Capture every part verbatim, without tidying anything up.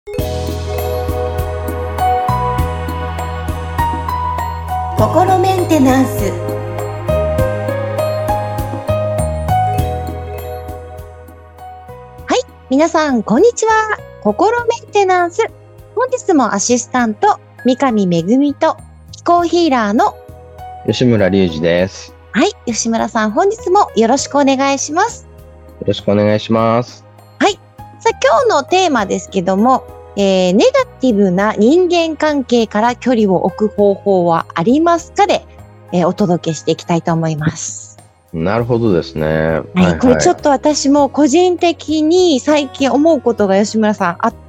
心メンテナンス。はい、皆さんこんにちは。心メンテナンス。本日もアシスタント三上めぐみと気候ヒーラーの吉村隆二です。 はい、吉村さん本日もよろしくお願いします。 よろしくお願いします。 はい、さあ今日のテーマですけども、えー、ネガティブな人間関係から距離を置く方法はありますかで、えー、お届けしていきたいと思います。 なるほどですね。はい、 はい、これちょっと私も個人的に最近思うことが吉村さんあって、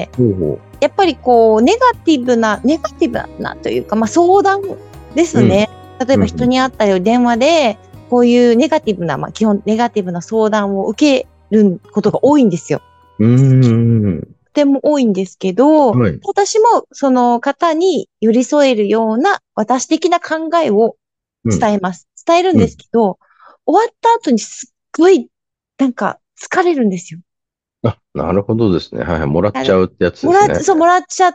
ほうほう、 やっぱりこうネガティブな、ネガティブなというか、まあ相談ですね。うん、例えば人に会ったよ電話で、こういうネガティブな、まあ基本ネガティブな相談を受けることが多いんですよ。 うーん。 とても多いんですけど、はい、私もその方に寄り添えるような私的な考えを伝えます。うん、伝えるんですけど、うん、終わった後にすっごいなんか疲れるんですよ。 あ、なるほどですね。はいはい。もらっちゃうってやつですね。 もらっ、そう、もらっちゃって、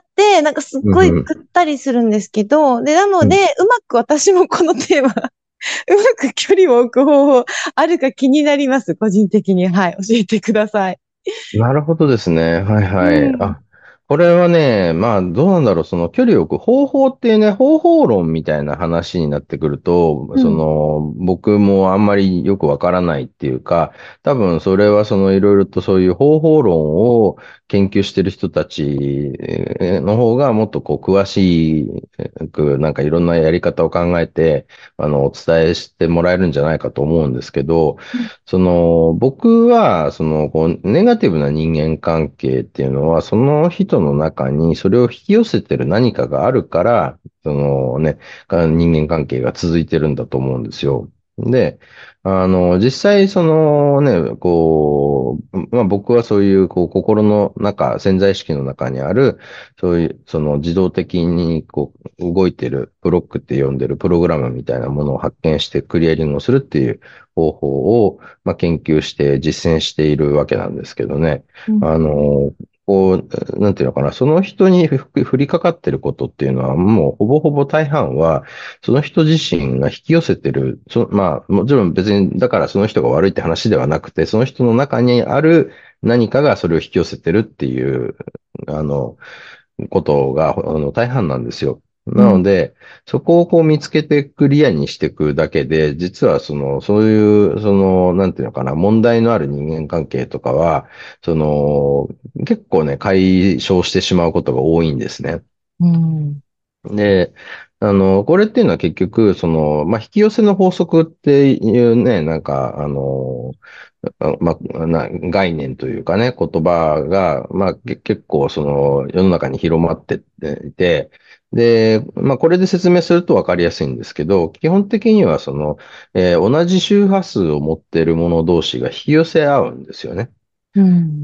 なんかすっごいぐったりするんですけど、うん、で、なので、うん、うまく私もこのテーマ、うまく距離を置く方法あるか気になります、個人的に。はい、教えてください。 なるほどですね。はいはい。うん、あ、これはね、まあ、どうなんだろう。その距離を置く方法っていうね、方法論みたいな話になってくると、うん、その、僕もあんまりよくわからないっていうか、多分それはそのいろいろとそういう方法論を研究してる人たちの方がもっとこう詳しく、なんかいろんなやり方を考えて、あの、お伝えしてもらえるんじゃないかと思うんですけど、うん、その、僕は、その、こう、ネガティブな人間関係っていうのは、その人の中にそれを引き寄せてる何かがあるから、そのね、人間関係が続いてるんだと思うんですよ。で、あの、実際、そのね、こう、まあ僕はそういう、こう、心の中、潜在意識の中にある、そういう、その自動的に、こう、動いてる、ブロックって呼んでるプログラムみたいなものを発見してクリアリングをするっていう方法を、まあ、研究して実践しているわけなんですけどね。うん、あの、こう、なんていうのかな、その人に降りかかってることっていうのは、もうほぼほぼ大半は、その人自身が引き寄せてる、そまあ、もちろん別に、だからその人が悪いって話ではなくて、その人の中にある何かがそれを引き寄せてるっていう、あの、ことが、あの、大半なんですよ。なので、うん、そこをこう見つけてクリアにしていくだけで、実はその、そういう、その、なんていうのかな、問題のある人間関係とかは、その、結構ね、解消してしまうことが多いんですね。うん、で、あの、これっていうのは結局、その、まあ、引き寄せの法則っていうね、なんか、あの、まあ、な概念というかね、言葉が、まあ、け結構その世の中に広まっていて、で、まあ、これで説明すると分かりやすいんですけど、基本的にはその、えー同じ周波数を持っている者同士が引き寄せ合うんですよね。うん、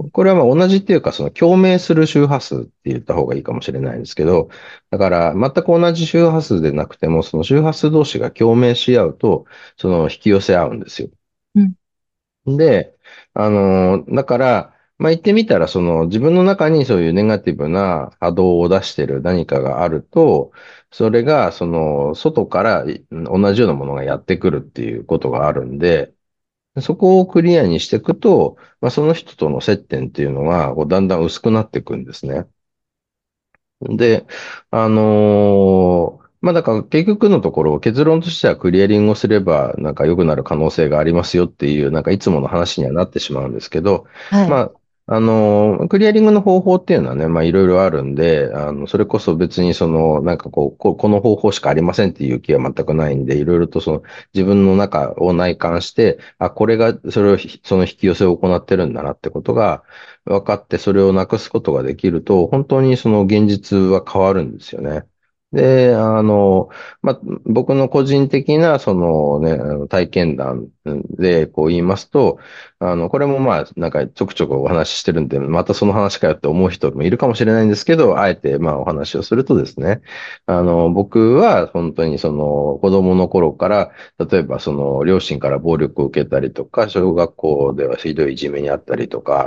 これはまあ同じっていうか、その共鳴する周波数って言った方がいいかもしれないんですけど、だから全く同じ周波数でなくても、その周波数同士が共鳴し合うと、その引き寄せ合うんですよ。うんで、あの、だから、まあ、言ってみたら、その自分の中にそういうネガティブな波動を出している何かがあると、それが、その、外から同じようなものがやってくるっていうことがあるんで、そこをクリアにしていくと、まあ、その人との接点っていうのが、こうだんだん薄くなっていくんですね。で、あのーまあ、だから結局のところ結論としてはクリアリングをすればなんか良くなる可能性がありますよっていうなんかいつもの話にはなってしまうんですけど、はい、まあ、あのークリアリングの方法っていうのはね、まあいろいろあるんで、あの、それこそ別にその、なんかこう、ここの方法しかありませんっていう気は全くないんで、いろいろとその自分の中を内観して、あ、これがそれを、その引き寄せを行ってるんだなってことが、分かってそれをなくすことができると、本当にその現実は変わるんですよね。で、あの、まあ、僕の個人的な、そのね、あの体験談でこう言いますと、あの、これもまあ、なんかちょくちょくお話ししてるんで、またその話かよって思う人もいるかもしれないんですけど、あえてまあお話をするとですね、あの、僕は本当にその子供の頃から、例えばその両親から暴力を受けたりとか、小学校ではひどいいじめにあったりとか、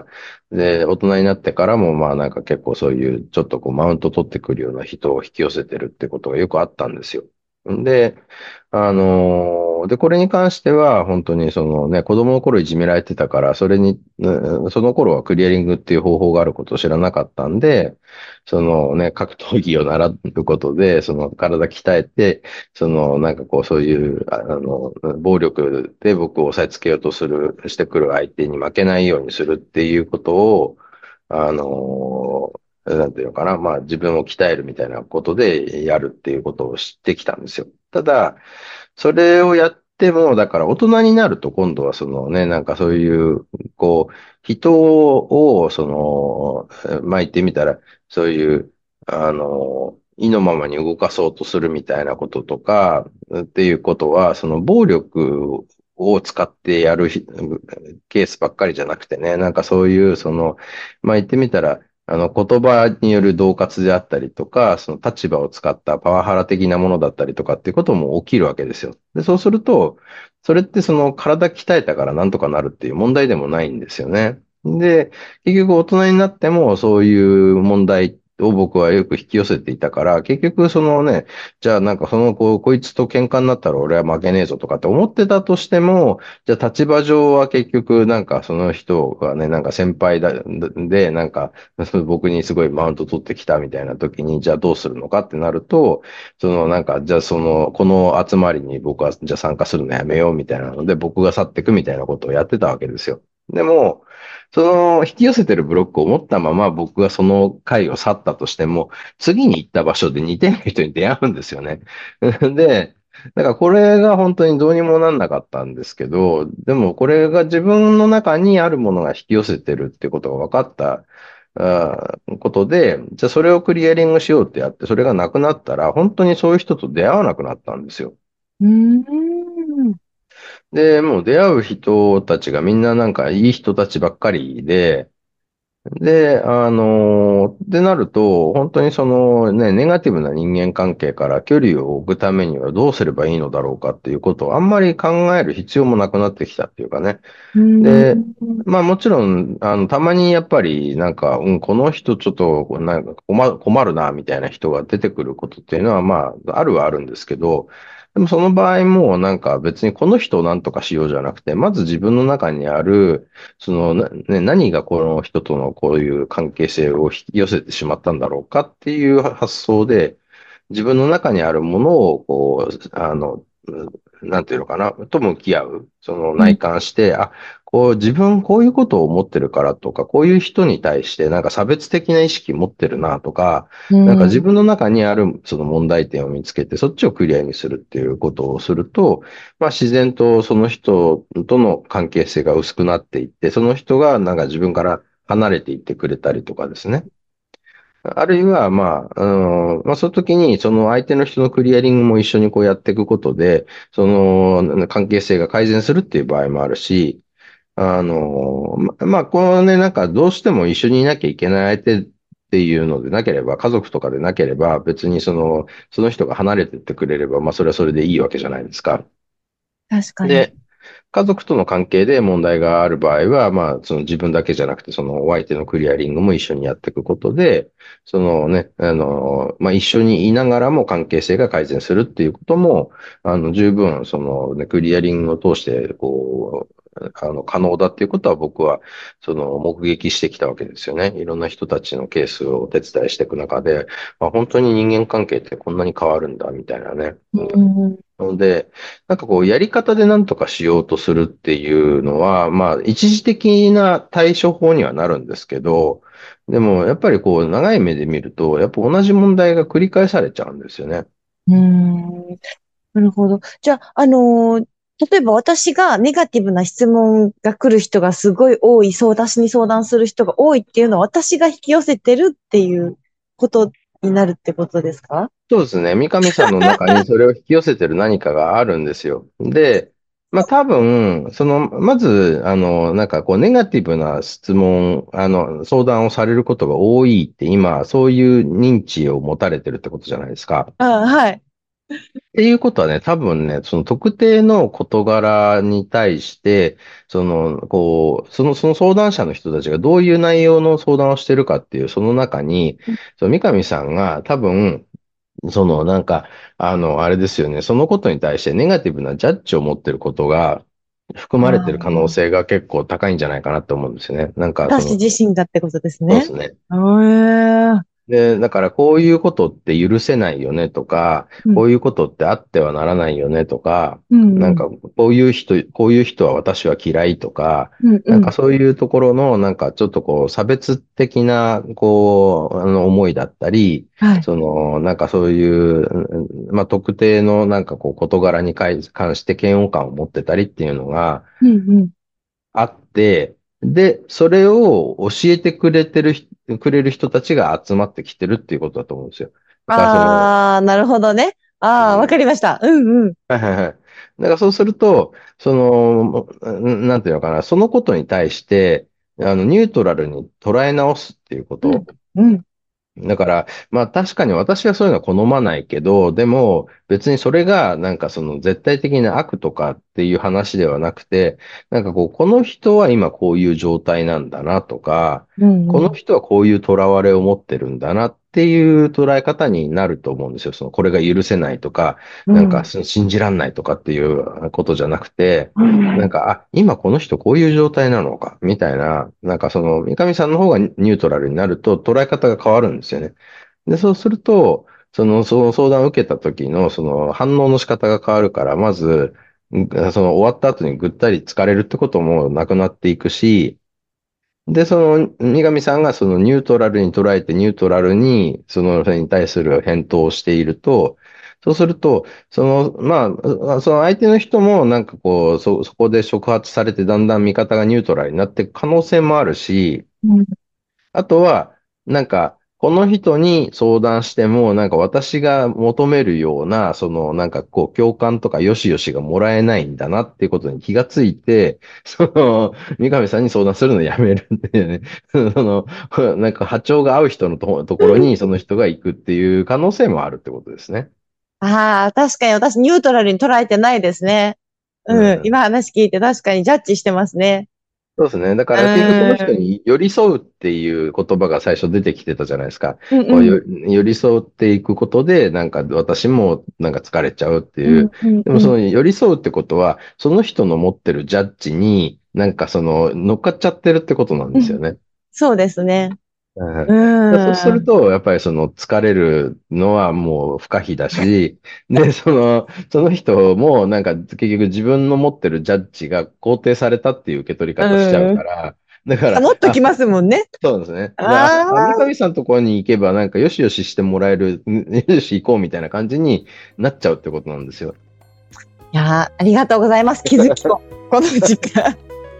で、大人になってからも、まあなんか結構そういう、ちょっとこう、マウント取ってくるような人を引き寄せてるってことがよくあったんですよ。で、あのーで、これに関しては、本当にそのね、子供の頃いじめられてたから、それに、うんその頃はクリアリングっていう方法があることを知らなかったんで、そのね、格闘技を習うことで、その体鍛えて、そのなんかこう、そういう、ああの、暴力で僕を押さえつけようとする、してくる相手に負けないようにするっていうことを、あの、なんていうのかな、まあ自分を鍛えるみたいなことでやるっていうことを知ってきたんですよ。ただ、それをやっても、だから大人になると今度はそのね、なんかそういう、こう、人を、その、まあ言ってみたら、そういう、あの、意のままに動かそうとするみたいなこととか、っていうことは、その暴力を使ってやるひケースばっかりじゃなくてね、なんかそういう、その、まあ言ってみたら、あの、言葉による恫喝であったりとか、その立場を使ったパワハラ的なものだったりとかっていうことも起きるわけですよ。で、そうすると、それってその体鍛えたからなんとかなるっていう問題でもないんですよね。で、結局大人になってもそういう問題を僕はよく引き寄せていたから、結局そのね、じゃあなんかその子、こいつと喧嘩になったら俺は負けねえぞとかって思ってたとしても、じゃあ立場上は結局なんかその人がね、なんか先輩だ、で、なんか僕にすごいマウント取ってきたみたいな時に、じゃあどうするのかってなると、そのなんか、じゃあその、この集まりに僕はじゃあ参加するのやめようみたいなので、僕が去っていくみたいなことをやってたわけですよ。でも、その引き寄せてるブロックを持ったまま僕がその会を去ったとしても、次に行った場所で似てない人に出会うんですよね。で、だからこれが本当にどうにもなんなかったんですけど、でもこれが自分の中にあるものが引き寄せてるってことが分かったあーことで、じゃあそれをクリアリングしようってやって、それがなくなったら、本当にそういう人と出会わなくなったんですよ。 うーん。 で、もう出会う人たちがみんななんかいい人たちばっかりで、で、あのーってなると、本当にそのね、ネガティブな人間関係から距離を置くためにはどうすればいいのだろうかっていうことをあんまり考える必要もなくなってきたっていうかね。 うーで、 ん。 まあもちろん、あの、たまにやっぱりなんか、うん、この人ちょっとなんか困る、困るな、みたいな人が出てくることっていうのは、まあ、あるはあるんですけど、でもその場合もなんか別にこの人を何とかしようじゃなくて、まず自分の中にある、その、なね、何がこの人とのこういう関係性を引き寄せてしまったんだろうかっていう発想で、自分の中にあるものを、こう、あの、なんていうのかな、と向き合う。その内観して、あ、こう自分こういうことを思ってるからとか、こういう人に対してなんか差別的な意識持ってるなとか、 うなんかん。 自分の中にあるその問題点を見つけて、そっちをクリアにするっていうことをすると、まあ自然とその人との関係性が薄くなっていって、その人がなんか自分から離れていってくれたりとかですね。あるいは、まあ、あの、まあ、その時に、その相手の人のクリアリングも一緒にこうやっていくことで、その関係性が改善するっていう場合もあるし、あの、ま、まあ、このね、なんかどうしても一緒にいなきゃいけない相手っていうのでなければ、家族とかでなければ、別にその、その人が離れてってくれれば、まあ、それはそれでいいわけじゃないですか。 確かに。 で、家族との関係で問題がある場合は、まあ、その自分だけじゃなくて、そのお相手のクリアリングも一緒にやっていくことで、そのね、あの、まあ、一緒にいながらも関係性が改善するっていうことも、あの、十分、そのね、クリアリングを通して、こう、あの、可能だっていうことは僕は、その、目撃してきたわけですよね。いろんな人たちのケースをお手伝いしていく中で、まあ、本当に人間関係ってこんなに変わるんだ、みたいなね。 うん。 なので、なんかこう、やり方で何とかしようとするっていうのは、まあ、一時的な対処法にはなるんですけど、でも、やっぱりこう、長い目で見ると、やっぱ同じ問題が繰り返されちゃうんですよね。 うーん。なるほど。じゃあ、あのー例えば私がネガティブな質問が来る人がすごい多い、そう、私に相談する人が多いっていうのは私が引き寄せてるっていうことになるってことですか？ そうですね。三上さんの中にそれを引き寄せてる何かがあるんですよ。で、まあ多分、その、まず、あの、なんかこう、ネガティブな質問、あの、相談をされることが多いって今、そういう認知を持たれてるってことじゃないですか。 あ、はい。 っていうことはね、多分ね、その特定の事柄に対して、その、こう、その、その相談者の人たちがどういう内容の相談をしてるかっていう、その中に、その三上さんが多分、その、なんか、あの、あれですよね、そのことに対してネガティブなジャッジを持ってることが含まれてる可能あ性が結構高いんじゃないかなって思うんですよね。なんか、その、 私自身がってことですね。 そうですね。 へえ。 で、だからこういうことって許せないよねとか、 うん、 こういうことってあってはならないよねとか、 うん、うん、 なんかこういう人、こういう人は私は嫌いとか、 うん、うん。 なんかそういうところのなんかちょっとこう差別的なこう、あの思いだったり、 はい。 そのなんかそういう、うんまあ特定のなんかこう事柄に関して嫌悪感を持ってたりっていうのが、 うん、うん。 あって、で、それを教えてくれてるひ、くれる人たちが集まってきてるっていうことだと思うんですよ。だからその、 ああ、なるほどね。ああ、わかうん。 りました。うん、うん。 はいはいはい。だからそうすると、その、うんなんていうのかな、そのことに対して、あの、ニュートラルに捉え直すっていうこうん、 と。 うん。 だから、まあ確かに私はそういうのは好まないけど、でも別にそれがなんかその絶対的な悪とかっていう話ではなくて、なんかこう、この人は今こういう状態なんだなとか、 うん、 このうん。 人はこういう囚われを持ってるんだなっていう捉え方になると思うんですよ。その、これが許せないとか、なんかうん。 その信じらんないとかっていうことじゃなくて、 うん。 なんか、あ、今この人こういう状態なのか、みたいな、なんかその、三上さんの方がニュートラルになると捉え方が変わるんですよね。で、そうすると、その、その相談を受けた時の、その反応の仕方が変わるから、まず、んその終わった後にぐったり疲れるってこともなくなっていくし、で、その、三上さんがそのニュートラルに捉えてニュートラルに、その、それに対する返答をしていると、そうすると、その、まあ、その相手の人もなんかこう、そ、そこで触発されてだんだん見方がニュートラルになっていく可能性もあるし、 うん。 あとは、なんか、この人に相談しても、なんか私が求めるような、その、なんかこう、共感とかよしよしがもらえないんだなっていうことに気がついて、その、三上さんに相談するのやめるんでね、その、なんか波長が合う人のと、ところにその人が行くっていう可能性もあるってことですね。 ああ、確かに私ニュートラルに捉えてないですね。うん。 うん。 今話聞いて確かにジャッジしてますね。 そうですね。だかうら結局その人ーん。 に寄り添うっていう言葉が最初出てきてたじゃないですか。 うんうん。 こうよ寄り添っていくことで、なんか私もなんか疲れちゃうっていう。 うんうんうん。 でもその寄り添うってことは、その人の持ってるジャッジになんかその乗っかっちゃってるってことなんうん。 ですよね。 そうですね。 うん、 うだそうすーん。 ると、やっぱりその疲れるのはもう不可避だし、で、その、その人もなんか結局自分の持ってるジャッジが肯定されたっていう受け取り方しちゃううん。 から、だから、あ、 もっときますもんね。 そうですね。で、あ、 ああ三あ。 上さんのところに行けばなんかよしよししてもらえる、んよしよし行こうみたいな感じになっちゃうってことなんですよ。 いやー、ありがとうございます。気づきを。この時間。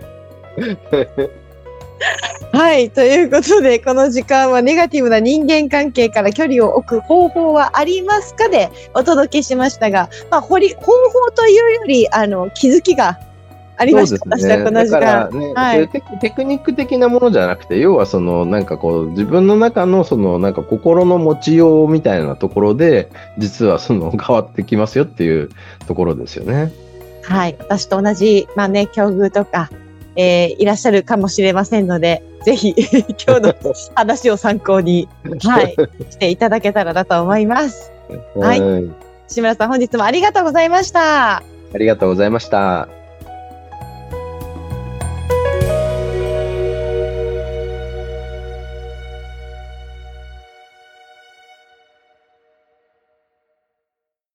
はい。ということで、この時間はネガティブな人間関係から距離を置く方法はありますかでお届けしましたが、まあ、掘り、方法というより、あの、気づきがありそうました。私はですね。 このだか時間。 らね、 はい。 そういうテク、テクニック的なものじゃなくて、要はその、なんかこう、自分の中のその、なんか心の持ちようみたいなところで、実はその変わってきますよっていうところですよね。 はい。私と同じ、まあね、境遇とか、えー、いらっしゃるかもしれませんので、ぜひ、今日の話を参考に、はい、していただけたらなと思います。はい。 はい。 志村さん、本日もありがとうございました。 ありがとうございました。